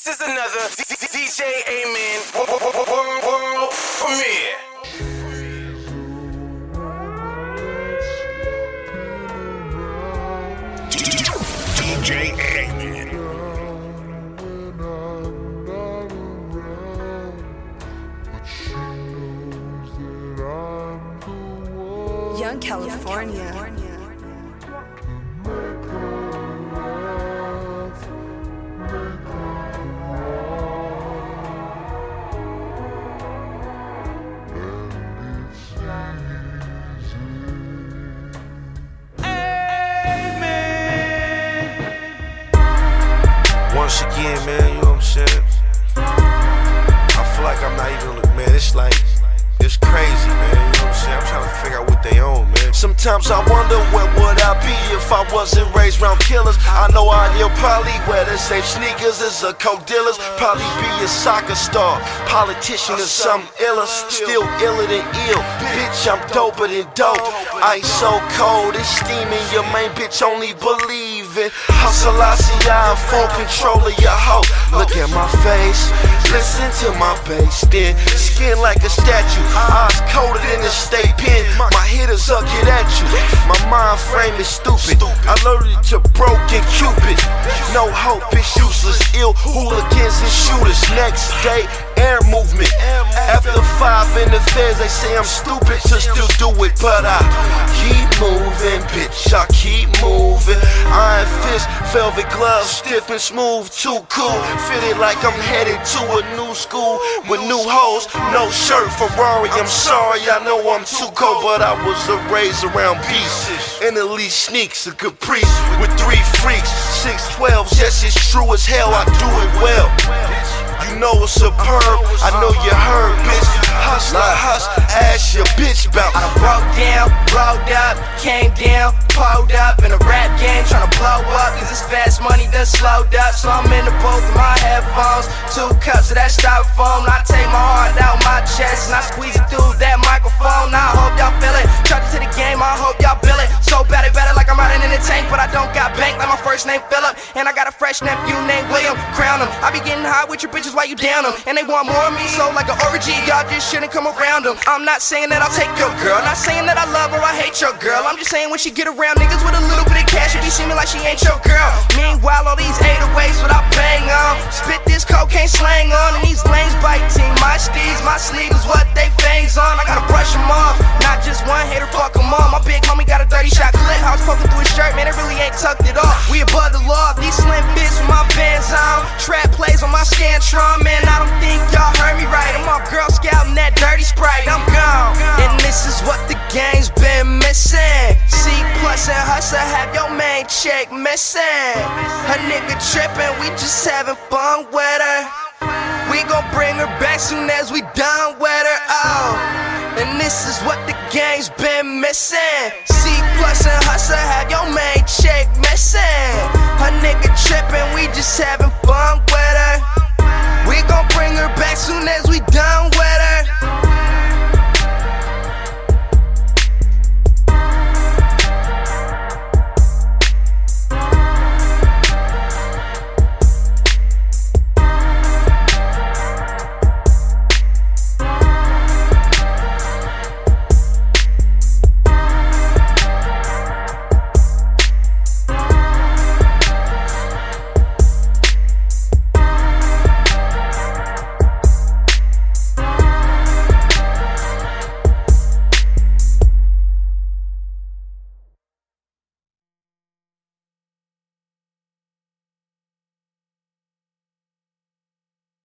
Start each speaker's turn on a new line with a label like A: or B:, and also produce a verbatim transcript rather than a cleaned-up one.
A: This is another D J Amen world, world premiere.
B: D J Amen.
C: Young California.
D: Once again, man, you know what I'm saying? I feel like I'm not even, man, it's like, it's crazy, man, you know what I'm saying? I'm trying to figure out what they own, man. Sometimes I wonder where would I be if I wasn't raised around killers. I know I'd probably wear the same sneakers as a coke dealers. Probably be a soccer star, politician or something iller. Still iller than ill, bitch, I'm doper than dope. Ice so cold, it's steaming, your main bitch only believe it. Hustle, I see I in full control of your hoe. Look at my face, listen to my bass, then skin like a statue, eyes colder than a state pen. My hitters up, get at you. My mind frame is stupid. I loaded to broken Cupid. No hope, it's useless. Ill hooligans and shooters. Next day, air movement. After five in the feds, they say I'm stupid to still do it, but I keep moving, bitch. I keep moving. Iron fist, velvet gloves, stiff and smooth, too cool. Fitted like I'm headed to a new school with new hoes, no shirt. Ferrari, I'm sorry, I know I'm too cold, but I was raised around beasts. And elite sneaks, a caprice with three freaks, six twelves. Yes, it's true as hell, I do it well. You know it's superb, I know you heard, bitch. Hustler, hustle, ask your bitch bout.
E: I done broke down, rolled up, came down, pulled up in a rap game, tryna blow up, cause this fast money done slowed up. So I'm in the booth with my headphones, two cups of that styrofoam. I take my heart out my chest and I squeeze it through that microphone. I hope y'all feel it, charge it to the game, I hope y'all feel it. So bad it better like I'm riding in the tank, but I don't got bank like my first name Philip. And I got a fresh nephew named William, crown him. I be getting high with your bitches while you down them, and they want more of me, so like an orgy, y'all just shouldn't come around them. I'm not saying that I'll take your girl, not saying that I love her, I hate your girl. I'm just saying when she get around niggas with a little bit of cash, she be seeming like she ain't your girl. Meanwhile, all these eight oh eights what I bang on, spit this cocaine slang on, and these lanes biting my steeds, my sleeve is what they fangs on. I gotta brush them off, not just one hater, fuck them all. My big homie got a thirty shot clip, I was poking through his shirt, man, it really ain't tucked it off. We above the law, these slim bits with my bands on, trap plays on my Scantron, man, I don't think y'all heard me right. I'm off Girl Scout and that dirty Sprite, I'm gone. And this is what the gang's been missing. C plus and hustle have your main chick missing. Her nigga trippin', we just having fun with her. We gon' bring her back soon as we done with her, oh. And this is what the gang's been missing. C plus and hustle have your main chick missing. Her nigga trippin', we just having fun.